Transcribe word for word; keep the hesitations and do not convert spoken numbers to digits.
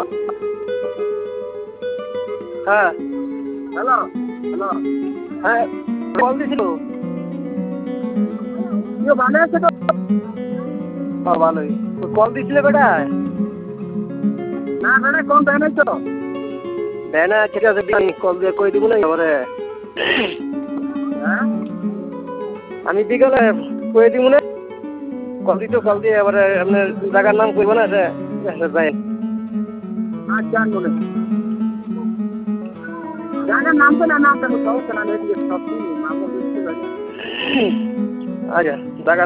হ্যাঁ hello hello হ্যাঁ call দিছিল। কেউ ভালো আছে তো? হ্যাঁ ভালোই। কল দিছিলে বেটা? না বেটা কোন ভ্যানে তো? ভ্যানে ঠিক আছে, আমি কল দিয়ে কই দিব না এবারে। হ্যাঁ আমি বিকালে কই দিব না, কল দিত কল দিয়ে এবারে আপনার জায়গার নাম কইব না, সে যাই। আচ্ছা মনে জায়গার নাম তো না, নামটা তো সমস্যা না, সব চিনি নাম বলতে আচ্ছা জায়গা